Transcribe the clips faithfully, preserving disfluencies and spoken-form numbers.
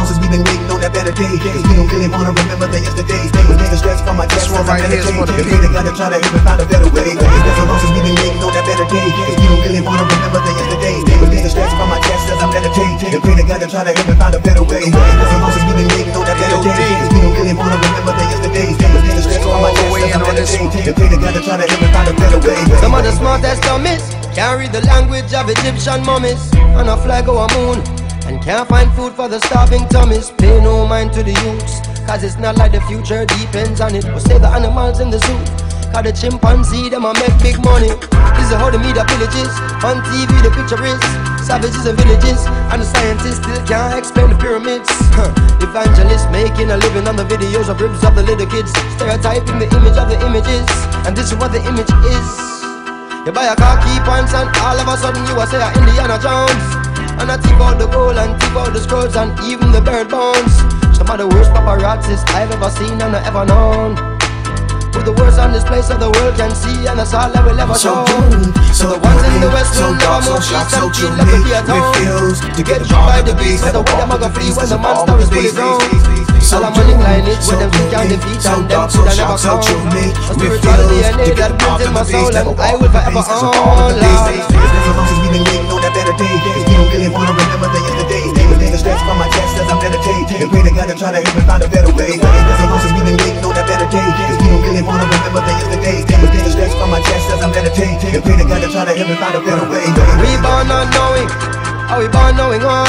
long as we've been waiting on that better day, cause we don't really wanna remember the yesterdays. They was making stress from my chest as I meditate. And pray to God to try to help me find a better way. As long as we've been waiting on that better day, cause we don't really wanna remember the yesterdays. They was making stress from my chest as I meditate. And pray to God to try to help me find a better way. As long as we've been waiting on that better day, cause we don't really wanna remember the yesterdays. They was making stress from my chest as I meditate. And pray to God to try to help me find a better way. Some of the smartest dummies can't read the language of Egyptian mummies on a flag or a moon, and can't find food for the starving tummies. Pay no mind to the youths, cause it's not like the future depends on it. But save the animals in the zoo, cause the chimpanzee them a make big money. This is how the media villages, on T V the picture is savages and villages, and the scientists still can't explain the pyramids. Huh. Evangelists making a living on the videos of ribs of the little kids, stereotyping the image of the images, and this is what the image is. You buy a car, key pants, and all of a sudden you are say a Indiana Jones. And I tip out the gold and tip out the scrolls and even the bird bones. Some of the worst paparazzis I've ever seen and I've ever known. With the worst on display so the world can see, and that's all I will ever show. So the ones in the west will never move east and feel like a fear town. To get through by the beast, but the way them a go flee when the monster is fully grown. All the money lineage with them feet can defeat and them could I never come. A spiritual D N A that built in my soul and I will forever own. As long as we've been waiting on that better day, cause we don't really wanna remember the yesterdays. They was taking stress from my chest as I meditate. And pray to God to try to help me find a better way. As long as we've been waiting on that better day, cause we don't really wanna remember the yesterdays. They was taking stress from my chest as I meditate. And pray to God to try to help me find a better way. We born not knowing, are we born knowing all?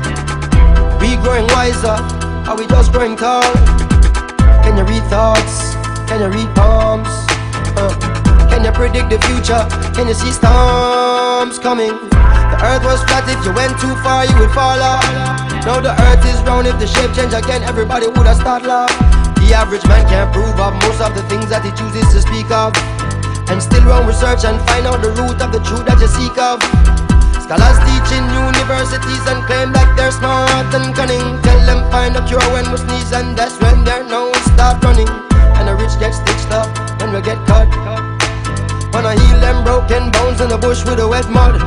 We growing wiser, are we just growing tall? Can you read thoughts? Can you read palms? Uh, can you predict the future? Can you see storms coming? The earth was flat, if you went too far you would fall off. Now the earth is round, if the shape change again everybody would have start laugh. The average man can't prove of most of the things that he chooses to speak of, and still run research and find out the root of the truth that you seek of. Scholars teach in universities and claim like they're smart and cunning. Tell them find a cure when we sneeze, and that's when their nose start running. And the rich get stitched up when we get cut. Wanna heal them broken bones in the bush with a wet mud.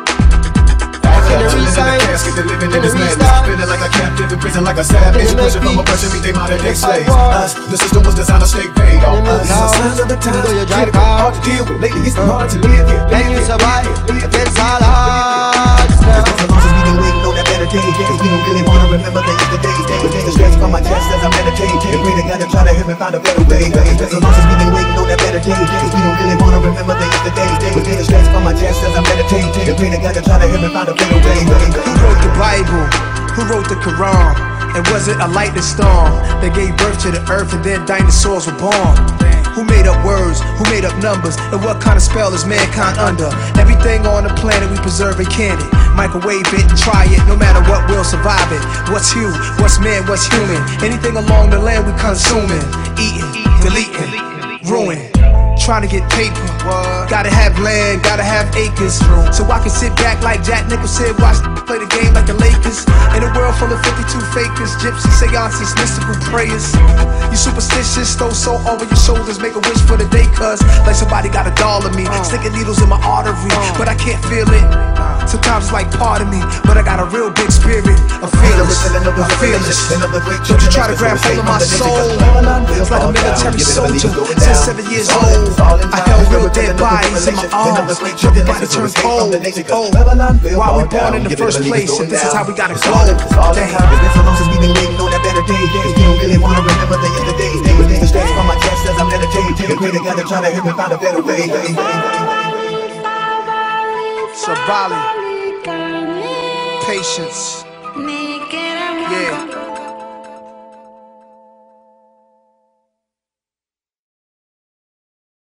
Can you resign? Can you restart? Feeling like a captive in prison, like a savage. Pushing from oppression, meet they modern day slaves. Us, the system was designed to stay paid on us. Signs of the times, critical, hard to deal with. Lately it's hard to live here. Can you survive against all odds now? As long as we've been waiting on that better day, cause we don't really wanna remember the yesterdays. They was taking stress from my chest as I meditate. And pray to God to try to help me find a better way. As long as we've been waiting on that better day, cause we don't really wanna remember the yesterdays. They was taking stress from my chest as I meditate. And pray to God to try to help me find a better way. Who wrote the Bible? Who wrote the Quran? And was it a lightning storm that gave birth to the earth and then dinosaurs were born? Who made up words? Who made up numbers? And what kind of spell is mankind under? Everything on the planet we preserve and can it. Microwave it and try it, no matter what, we'll survive it. What's you? What's man? What's human? Anything along the land we consuming, eating, deleting, ruin. Trying to get paper, gotta have land, gotta have acres, so I can sit back like Jack Nicholson, watch play the game like the Lakers. In a world full of fifty-two fakers, gypsy seances, mystical prayers. You superstitious, throw soul over your shoulders, make a wish for the day, cuz like somebody got a doll of me, sticking needles in my artery, but I can't feel it. Sometimes it's like part of me, but I got a real big spirit, a fearless, a fearless. Don't you try to grab hold of my soul, it's like a military soldier, since seven years old. I held real dead bodies in my arms, everybody turns cold, cold. Why we born in the first place, and this is how we gotta go. Damn. As long as we've been waiting on that better day, cause we don't really wanna remember the yesterdays. They was taking stress from my chest as I meditate. And pray to God to try to help me find a better way. Sabali, patience, yeah.